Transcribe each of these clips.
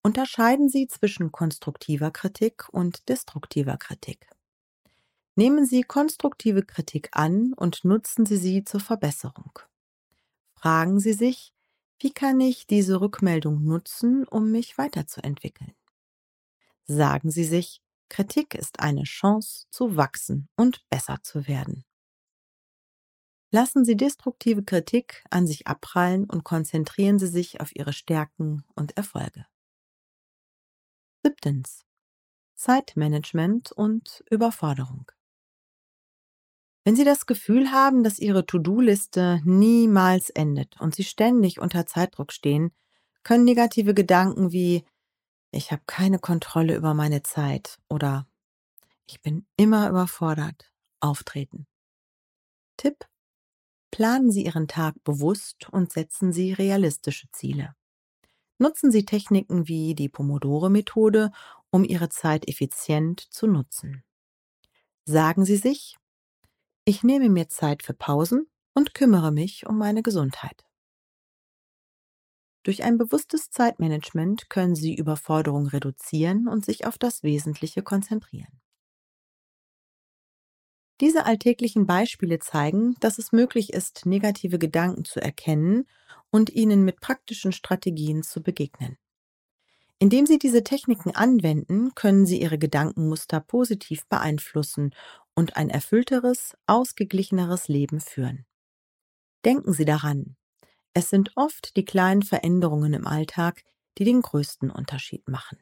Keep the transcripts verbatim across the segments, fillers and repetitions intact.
Unterscheiden Sie zwischen konstruktiver Kritik und destruktiver Kritik. Nehmen Sie konstruktive Kritik an und nutzen Sie sie zur Verbesserung. Fragen Sie sich, wie kann ich diese Rückmeldung nutzen, um mich weiterzuentwickeln? Sagen Sie sich, Kritik ist eine Chance zu wachsen und besser zu werden. Lassen Sie destruktive Kritik an sich abprallen und konzentrieren Sie sich auf Ihre Stärken und Erfolge. Siebtens. Zeitmanagement und Überforderung. Wenn Sie das Gefühl haben, dass Ihre To-Do-Liste niemals endet und Sie ständig unter Zeitdruck stehen, können negative Gedanken wie „Ich habe keine Kontrolle über meine Zeit“ oder „Ich bin immer überfordert“ auftreten. Tipp: Planen Sie Ihren Tag bewusst und setzen Sie realistische Ziele. Nutzen Sie Techniken wie die Pomodoro-Methode, um Ihre Zeit effizient zu nutzen. Sagen Sie sich: Ich nehme mir Zeit für Pausen und kümmere mich um meine Gesundheit. Durch ein bewusstes Zeitmanagement können Sie Überforderung reduzieren und sich auf das Wesentliche konzentrieren. Diese alltäglichen Beispiele zeigen, dass es möglich ist, negative Gedanken zu erkennen und ihnen mit praktischen Strategien zu begegnen. Indem Sie diese Techniken anwenden, können Sie Ihre Gedankenmuster positiv beeinflussen und ein erfüllteres, ausgeglicheneres Leben führen. Denken Sie daran: Es sind oft die kleinen Veränderungen im Alltag, die den größten Unterschied machen.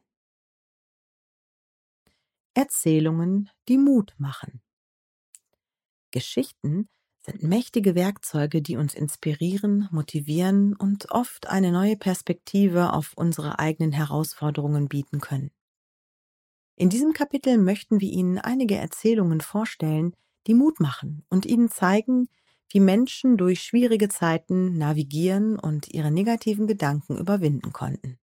Erzählungen, die Mut machen. Geschichten sind mächtige Werkzeuge, die uns inspirieren, motivieren und oft eine neue Perspektive auf unsere eigenen Herausforderungen bieten können. In diesem Kapitel möchten wir Ihnen einige Erzählungen vorstellen, die Mut machen und Ihnen zeigen, wie Menschen durch schwierige Zeiten navigieren und ihre negativen Gedanken überwinden konnten.